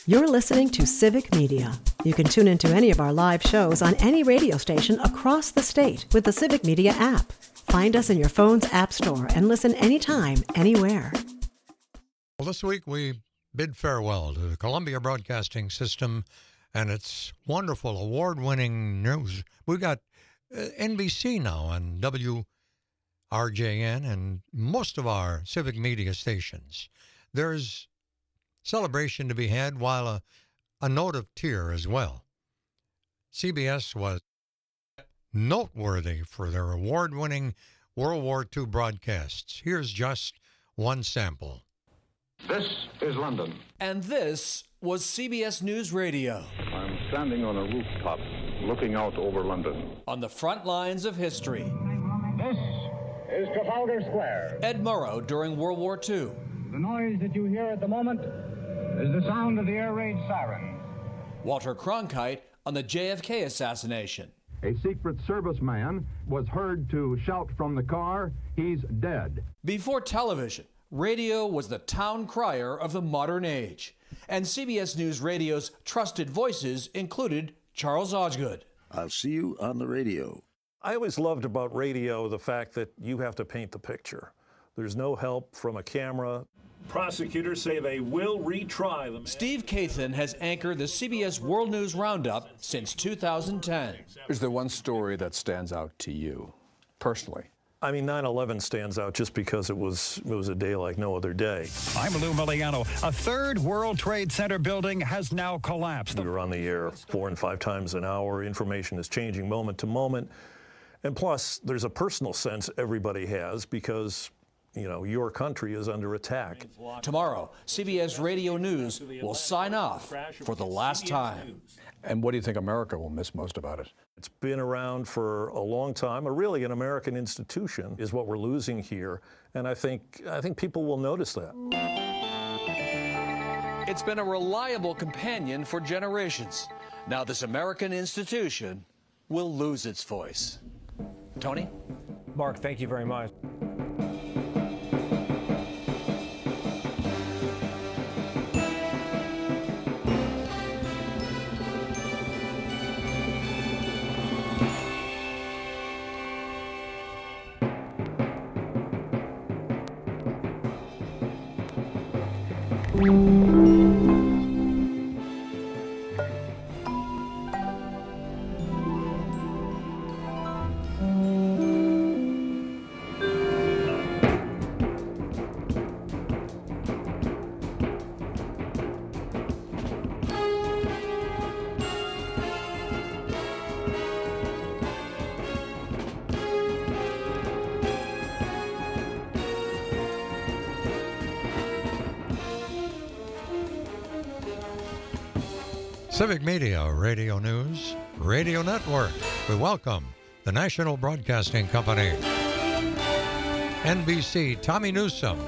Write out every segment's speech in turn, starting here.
You're listening to Civic Media. You can tune into any of our live shows on any radio station across the state with the Civic Media app. Find us in your phone's app store and listen anytime, anywhere. Well, this week we bid farewell to the Columbia Broadcasting System and its wonderful award-winning news. We've got NBC now on WRJN and most of our Civic Media stations. There's celebration to be had, while a note of tear as well. CBS was noteworthy for their award-winning World War II broadcasts. Here's just one sample. This is London. And this was CBS News Radio. I'm standing on a rooftop looking out over London. On the front lines of history. This is Trafalgar Square. Ed Murrow during World War II. The noise that you hear at the moment is the sound of the air raid sirens. Walter Cronkite on the JFK assassination. A Secret Service man was heard to shout from the car, "He's dead." Before television, radio was the town crier of the modern age. And CBS News Radio's trusted voices included Charles Osgood. I'll see you on the radio. I always loved about radio the fact that you have to paint the picture. There's no help from a camera. Prosecutors say they will retry them. Steve Kathan has anchored the CBS World News Roundup since 2010. Is there one story that stands out to you, personally? I mean, 9/11 stands out just because it was a day like no other day. I'm Lou Miliano. A third World Trade Center building has now collapsed. We were on the air 4 and 5 times an hour. Information is changing moment to moment. And plus, there's a personal sense everybody has because, you know, your country is under attack. Tomorrow, CBS Radio News will sign off for the last time. And what do you think America will miss most about it? It's been around for a long time. Really, an American institution is what we're losing here. And I think people will notice that. It's been a reliable companion for generations. Now this American institution will lose its voice. Tony? Mark, thank you very much. Civic Media, Radio News, Radio Network. We welcome the National Broadcasting Company. NBC, Tommy Newsom.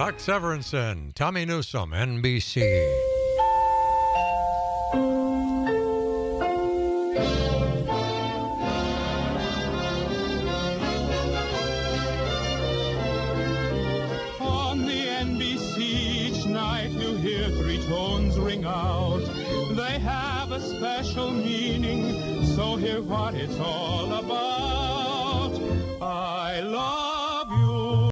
Buck Severinsen, Tommy Newsom, NBC. On the NBC each night you hear three tones ring out. They have a special meaning, so hear what it's all about. I love you.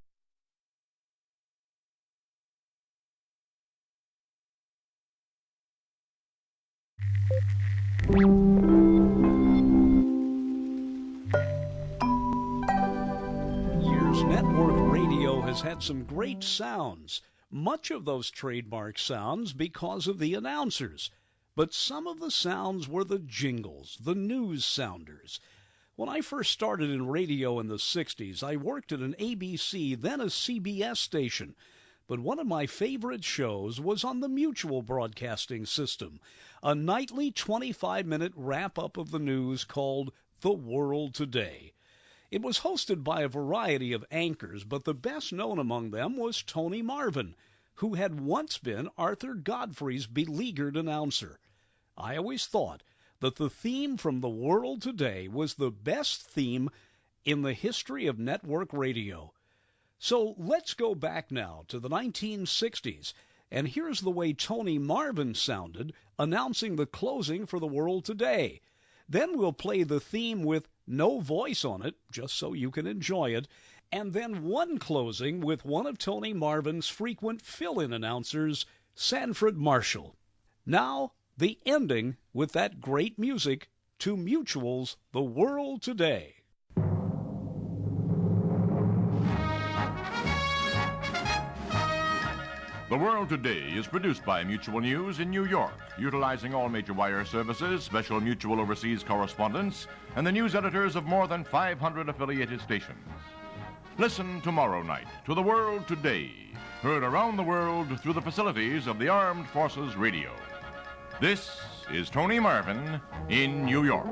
Years network radio has had some great sounds. Much of those trademark sounds because of the announcers. But some of the sounds were the jingles, the news sounders. When I first started in radio in the 60s, I worked at an ABC, then a CBS station. But one of my favorite shows was on the Mutual Broadcasting System, a nightly 25-minute wrap-up of the news called The World Today. It was hosted by a variety of anchors, but the best known among them was Tony Marvin, who had once been Arthur Godfrey's beleaguered announcer. I always thought that the theme from The World Today was the best theme in the history of network radio. So let's go back now to the 1960s, and here's the way Tony Marvin sounded announcing the closing for The World Today. Then we'll play the theme with no voice on it, just so you can enjoy it, and then one closing with one of Tony Marvin's frequent fill-in announcers, Sanford Marshall. Now, the ending with that great music to Mutual's The World Today. The World Today is produced by Mutual News in New York, utilizing all major wire services, special Mutual overseas correspondents, and the news editors of more than 500 affiliated stations. Listen tomorrow night to The World Today, heard around the world through the facilities of the Armed Forces Radio. This is Tony Marvin in New York.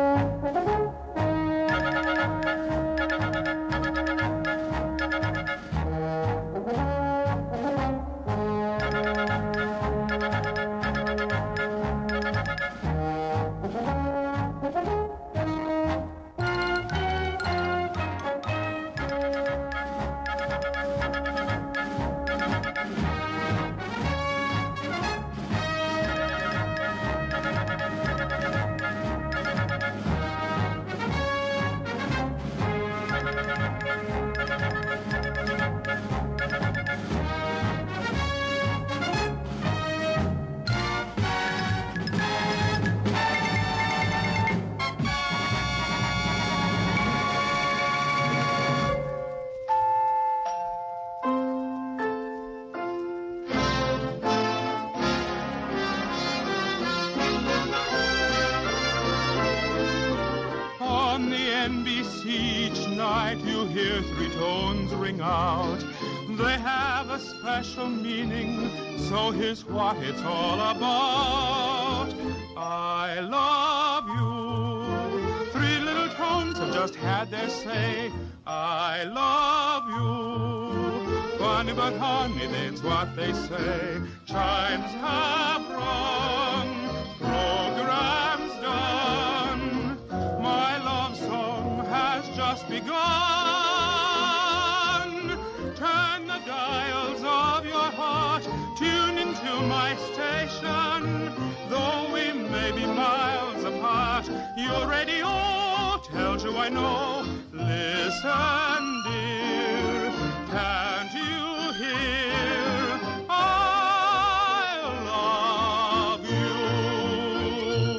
Special meaning, so here's what it's all about. I love you. Three little tones have just had their say. I love you. Funny but honey, that's what they say. Chimes have rung, programs done. My love song has just begun. Turn the dials of your heart, tune into my station. Though we may be miles apart, your radio tells you I know. Listen, dear, can't you hear? I love you.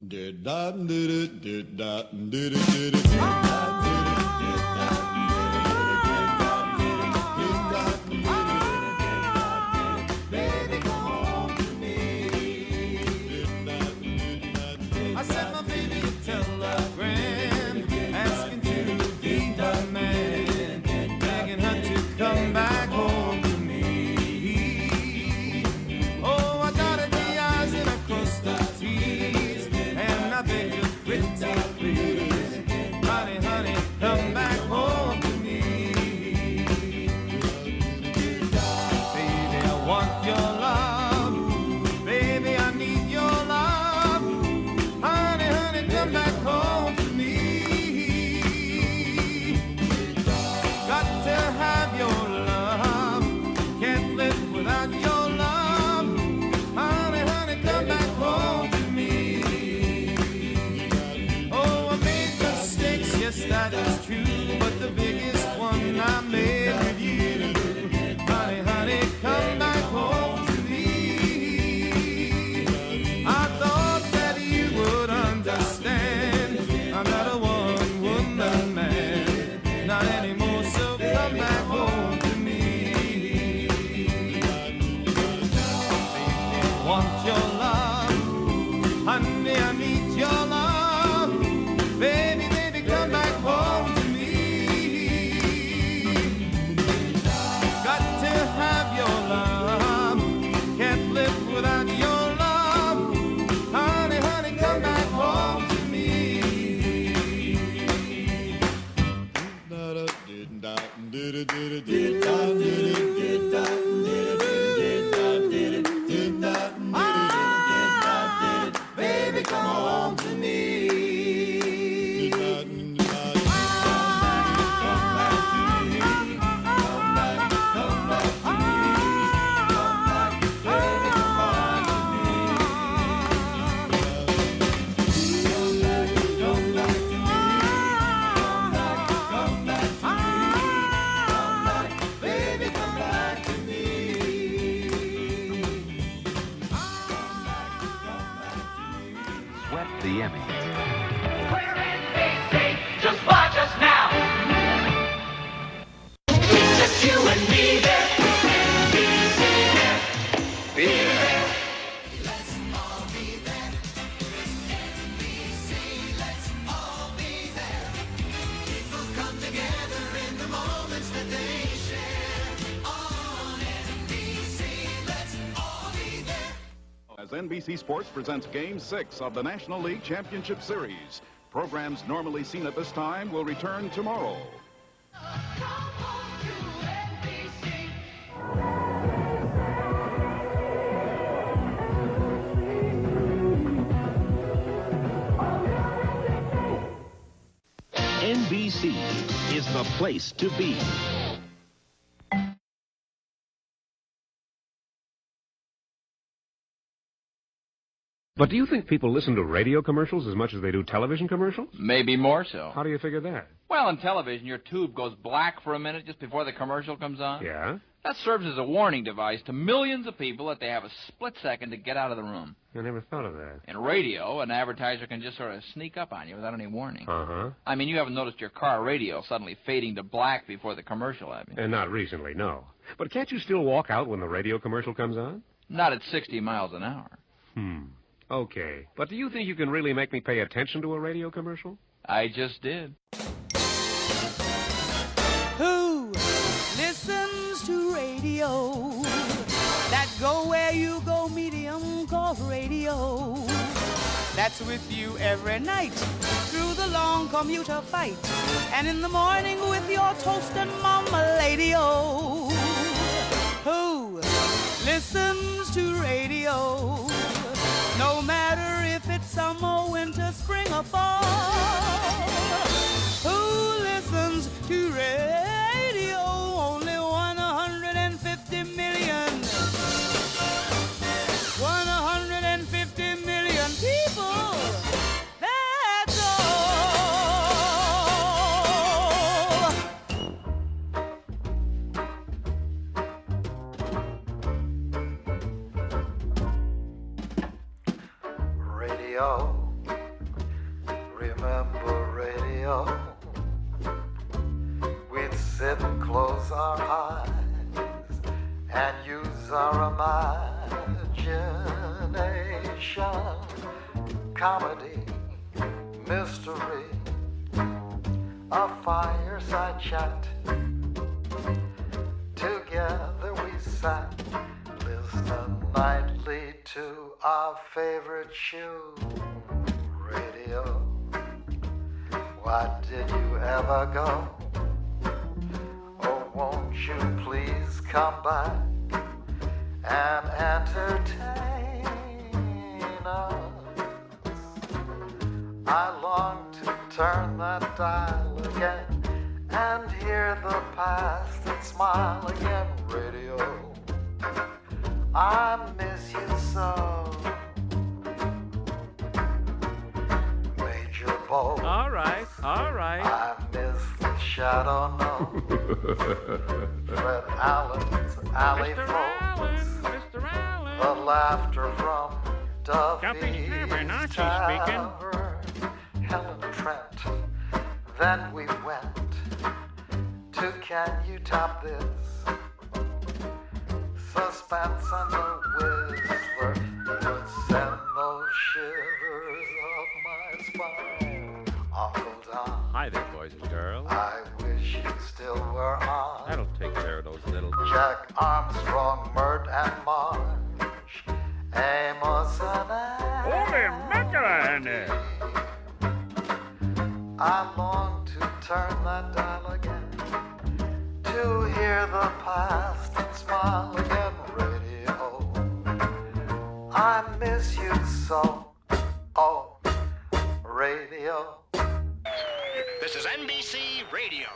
NBC Sports presents Game 6 of the National League Championship Series. Programs normally seen at this time will return tomorrow. NBC is the place to be. But do you think people listen to radio commercials as much as they do television commercials? Maybe more so. How do you figure that? Well, in television, your tube goes black for a minute just before the commercial comes on. Yeah? That serves as a warning device to millions of people that they have a split second to get out of the room. I never thought of that. In radio, an advertiser can just sort of sneak up on you without any warning. Uh-huh. I mean, you haven't noticed your car radio suddenly fading to black before the commercial, have you? And not recently, no. But can't you still walk out when the radio commercial comes on? Not at 60 miles an hour. Okay. But do you think you can really make me pay attention to a radio commercial? I just did. Who listens to radio? That go where you go medium called radio. That's with you every night through the long commuter fight. And in the morning with your toast and mama-lady-o. Who listens to radio? No matter if it's summer, winter, spring, or fall. Who listens to radio? Only 150 million. 150 million people. That's all. Radio, remember radio? We'd sit and close our eyes and use our imagination. Comedy, mystery, a fireside chat. Together we sat, listening nightly to our favorite show, radio. Why did you ever go? Oh, won't you please come back and entertain us? I long to turn that dial again and hear the past and smile again, radio. I miss you so. Major Bow. All right. I miss the shadow note. Fred Allen's alley folks. Mr. Allen. The laughter from Duffy's Tavern. Helen Trent. Then we went to Can You Top This? Suspense and the Whistler would send those shivers up my spine. Uncle Don. Hi there, boys and girls. I wish you still were on. That'll take care of those little... Jack Armstrong, Mert and March, Amos and Andy. Holy macaroni! I long to turn that dial again, to hear the past and smile again, radio. I miss you so, oh, radio. This is NBC Radio.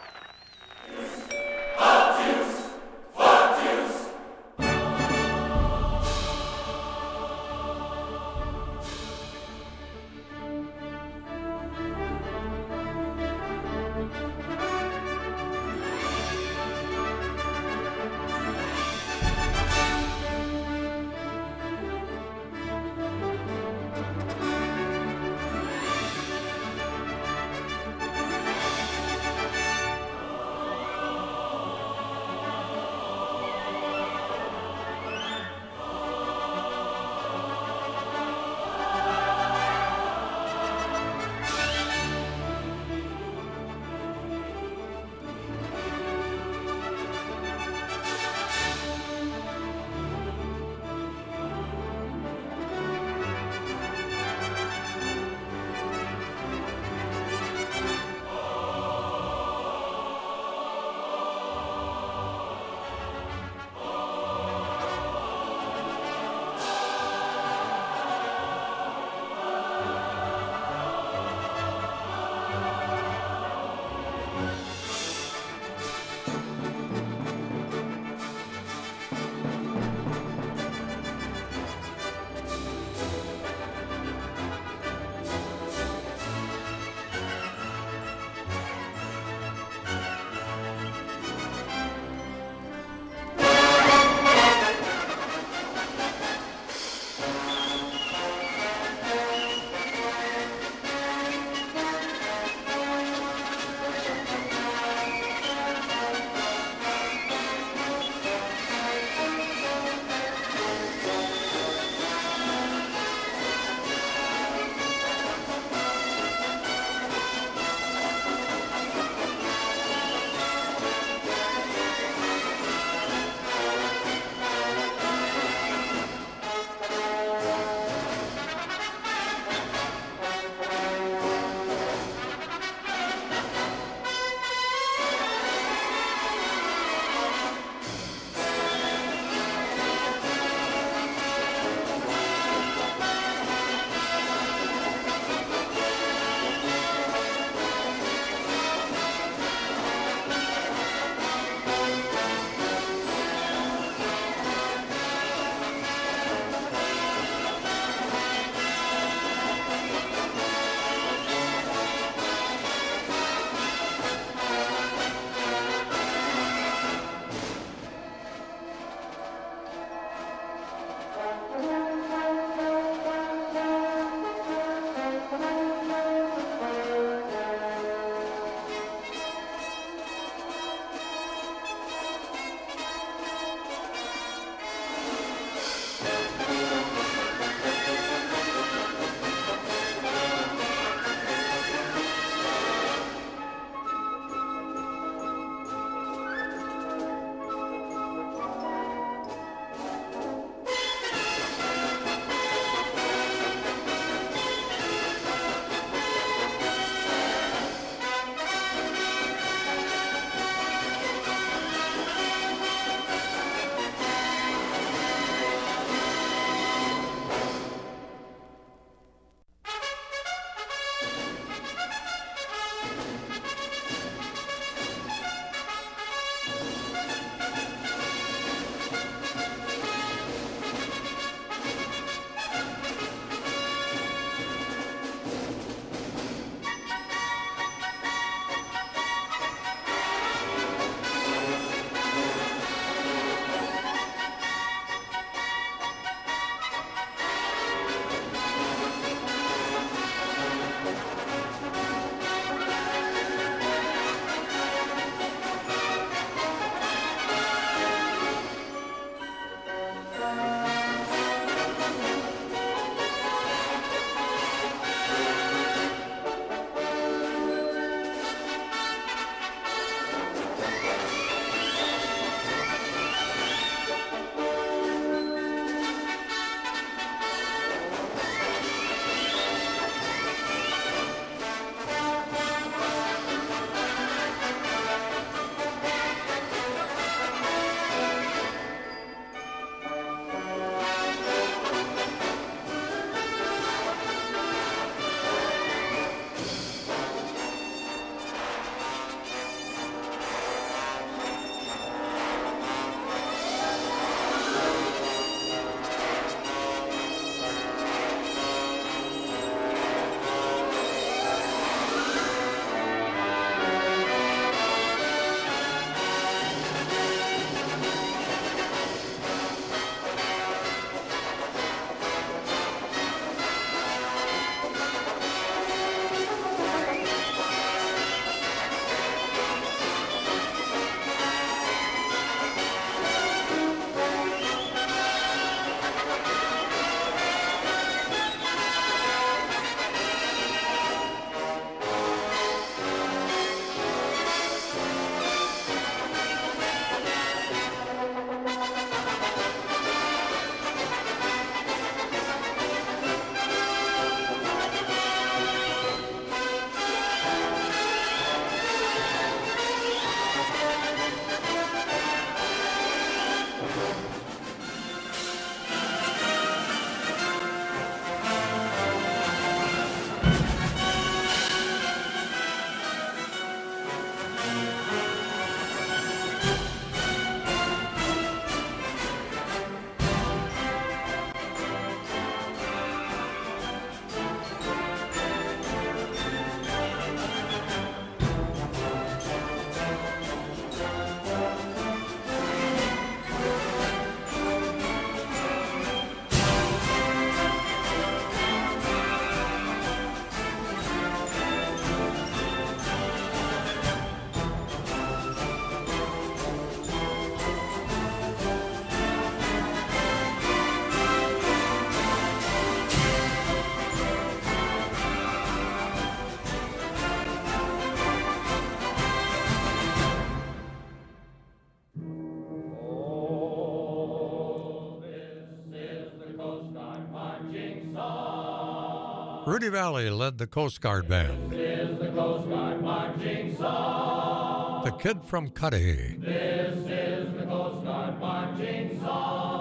Rudy Valley led the Coast Guard Band. This is the Coast Guard marching song. The Kid from Cudahy. This is the Coast Guard marching song.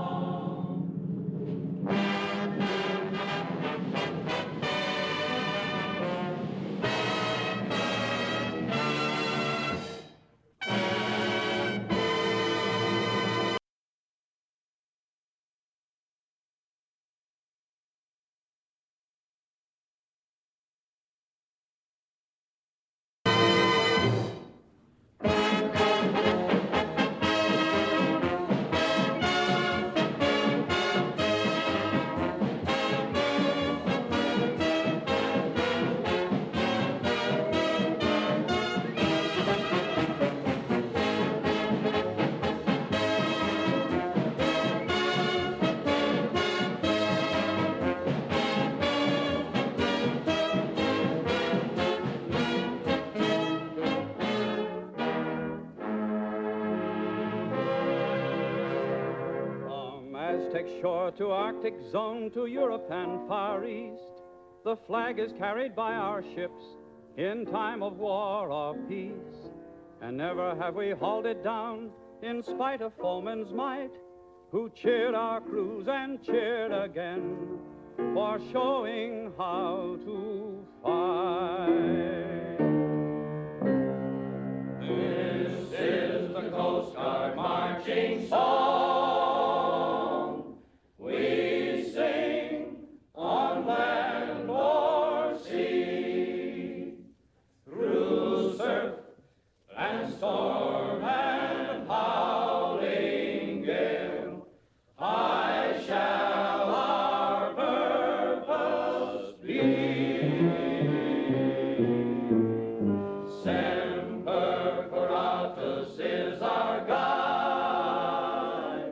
Shore to Arctic zone to Europe and Far East, the flag is carried by our ships in time of war or peace. And never have we hauled it down in spite of foeman's might, who cheered our crews and cheered again for showing how to fight. This is the Coast Guard marching song. We sing on land or sea, through surf and storm and howling gale. High shall our purpose be. Semper Paratus is our guide.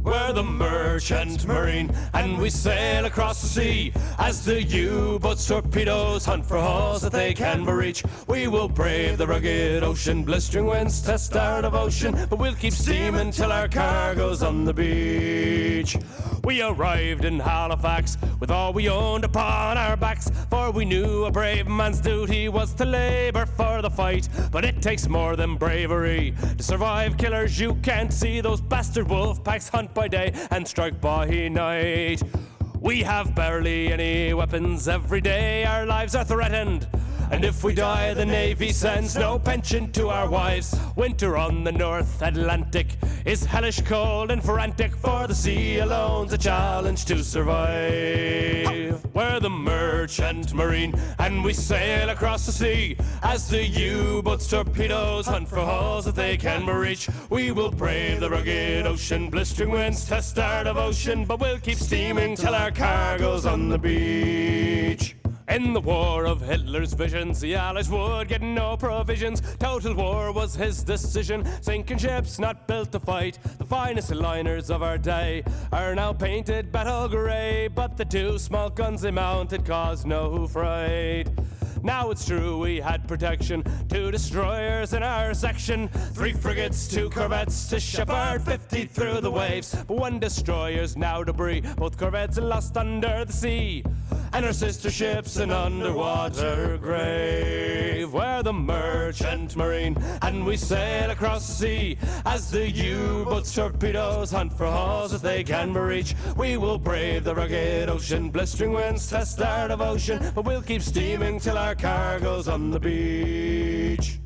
We're the Merchant Marine, and we sail across the sea as the U-boats, torpedoes hunt for hulls that they can reach. We will brave the rugged ocean, blistering winds, test our devotion, but we'll keep steaming till our cargo's on the beach. We arrived in Halifax with all we owned upon our backs, for we knew a brave man's duty was to labour for the fight. But it takes more than bravery to survive killers you can't see. Those bastard wolf packs hunt by day and strike by night. We have barely any weapons. Every day our lives are threatened, and if we die, the Navy sends no pension to our wives. Winter on the North Atlantic is hellish cold and frantic, for the sea alone's a challenge to survive. We're the Merchant Marine, and we sail across the sea as the U-boats, torpedoes hunt for hulls that they can reach. We will brave the rugged ocean, blistering winds, test our devotion, but we'll keep steaming till our cargo's on the beach. In the war of Hitler's visions, the Allies would get no provisions. Total war was his decision, sinking ships not built to fight. The finest liners of our day are now painted battle grey, but the two small guns they mounted caused no fright. Now it's true we had protection, 2 destroyers in our section, 3 frigates, 2 corvettes to shepherd 50 through the waves. But 1 destroyer's now debris, both corvettes lost under the sea, and our sister ship's an underwater grave. We're the Merchant Marine, and we sail across the sea as the U-boats, torpedoes hunt for hulls that they can reach. We will brave the rugged ocean, blistering winds, test our devotion, but we'll keep steaming till our cargo's on the beach.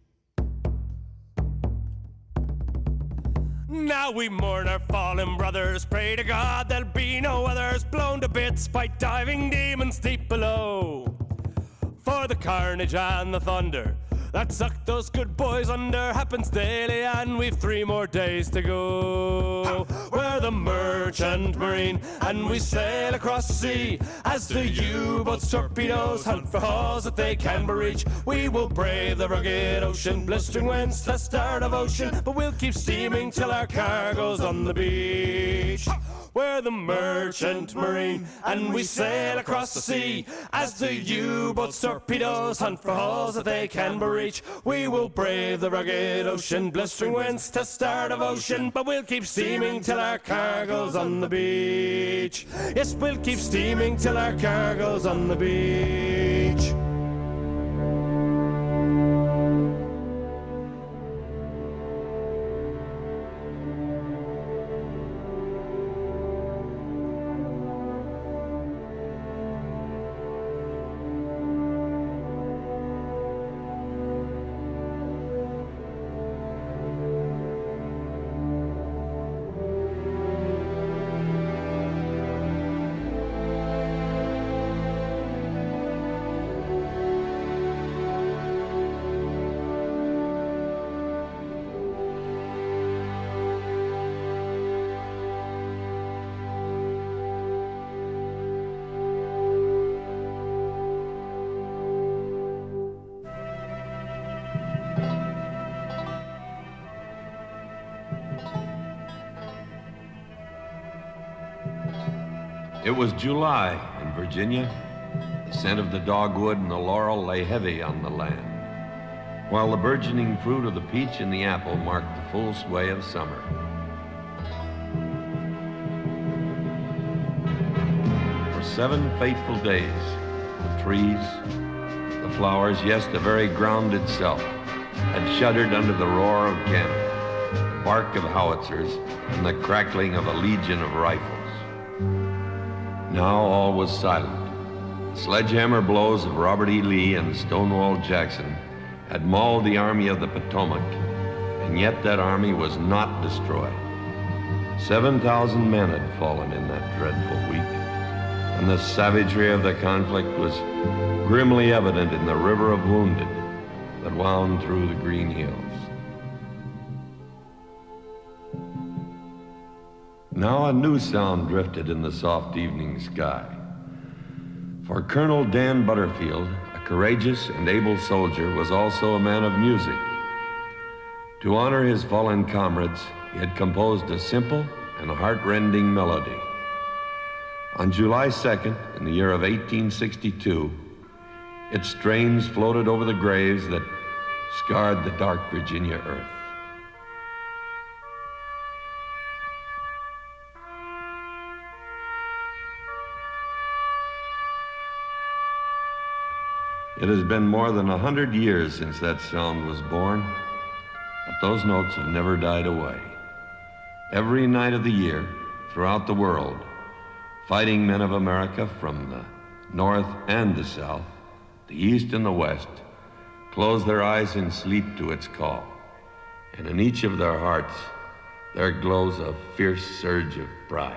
Now we mourn our fallen brothers, pray to God there'll be no others, blown to bits by diving demons deep below. For the carnage and the thunder that sucked those good boys under happens daily, and we've 3 more days to go. We're the Merchant Marine, and we sail across the sea as the U-boats, torpedoes hunt for hulls that they can reach. We will brave the rugged ocean, blistering winds, test our devotion, but we'll keep steaming till our cargo's on the beach. We're the Merchant Marine, and we sail across the sea as the U-boats, torpedoes hunt for hulls that they can reach. We will brave the rugged ocean, blistering winds, test our devotion, but we'll keep steaming till our cargo's on the beach. Yes, we'll keep steaming till our cargo's on the beach. It was July in Virginia. The scent of the dogwood and the laurel lay heavy on the land, while the burgeoning fruit of the peach and the apple marked the full sway of summer. For 7 fateful days, the trees, the flowers, yes, the very ground itself, had shuddered under the roar of cannon, the bark of howitzers, and the crackling of a legion of rifles. Now all was silent. The sledgehammer blows of Robert E. Lee and Stonewall Jackson had mauled the Army of the Potomac, and yet that army was not destroyed. 7,000 men had fallen in that dreadful week, and the savagery of the conflict was grimly evident in the river of wounded that wound through the green hills. Now a new sound drifted in the soft evening sky. For Colonel Dan Butterfield, a courageous and able soldier, was also a man of music. To honor his fallen comrades, he had composed a simple and heartrending melody. On July 2nd, in the year of 1862, its strains floated over the graves that scarred the dark Virginia earth. It has been more than 100 years since that sound was born, but those notes have never died away. Every night of the year, throughout the world, fighting men of America from the north and the south, the east and the west, close their eyes in sleep to its call, and in each of their hearts there glows a fierce surge of pride.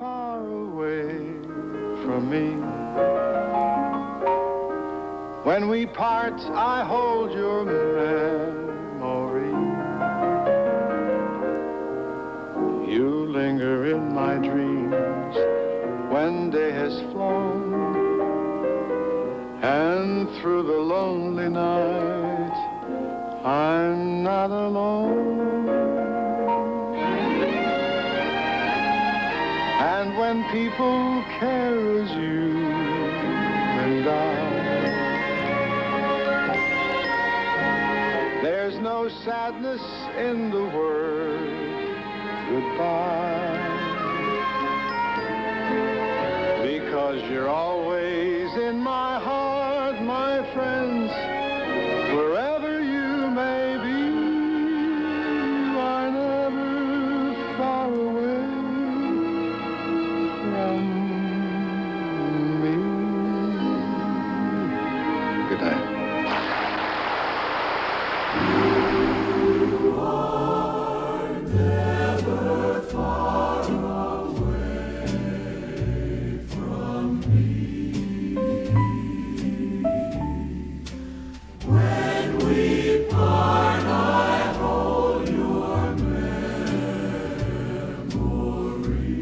far away from me. When we part, I hold your memory. You linger in my dreams when day has flown, and through the lonely night, I'm not alone. And when people care as you and I, there's no sadness in the word goodbye, because you're always in my heart, my friends, wherever you may be. You are never far away from me. Good night. You are never far away from me. When we part, I hold your memory.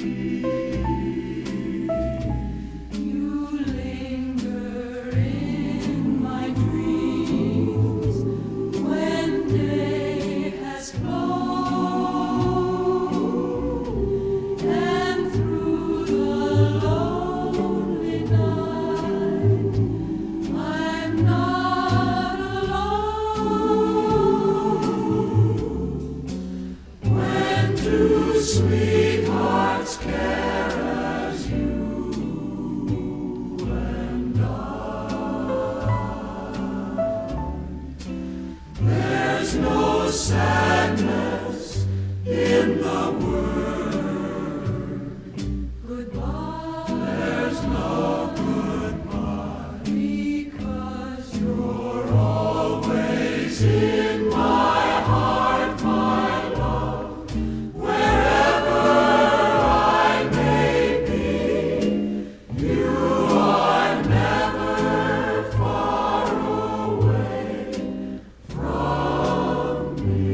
You linger in my dreams when day has flown, and through the lonely night, I'm not alone. When two sweethearts care as you and there's no sadness in the word goodbye. There's no goodbye, because you're always in my heart, my love, wherever I may be. You are never far away from me.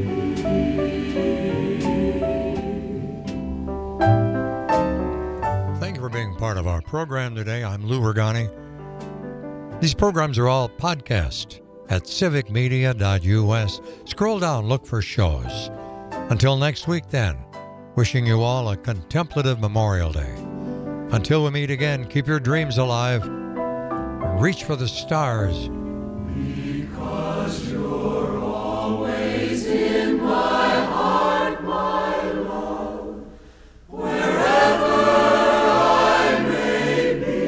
Thank you for being part of our program today. I'm Lou Regani. These programs are all podcast at civicmedia.us. Scroll down, look for shows. Until next week then, wishing you all a contemplative Memorial Day. Until we meet again, keep your dreams alive. Reach for the stars. Because you're always in my heart, my love, wherever I may be.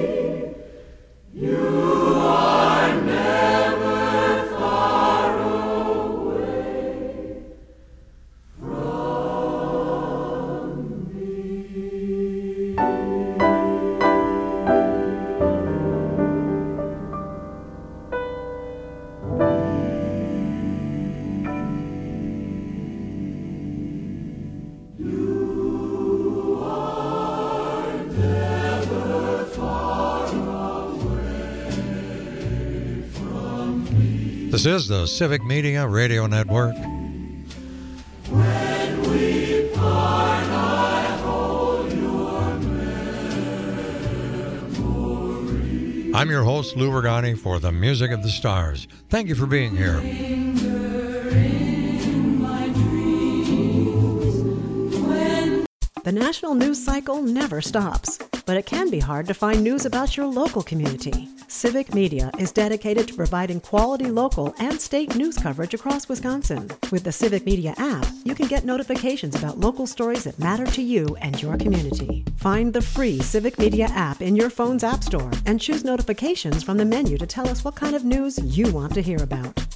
You are never far away from me. You are never far away from me. This is the Civic Media Radio Network. When we part, I hold your memory. I'm your host, Lou Regani, for the Music of the Stars. Thank you for being here. Linger in my dreams when The national news cycle never stops, but it can be hard to find news about your local community. Civic Media is dedicated to providing quality local and state news coverage across Wisconsin. With the Civic Media app, you can get notifications about local stories that matter to you and your community. Find the free Civic Media app in your phone's app store and choose notifications from the menu to tell us what kind of news you want to hear about.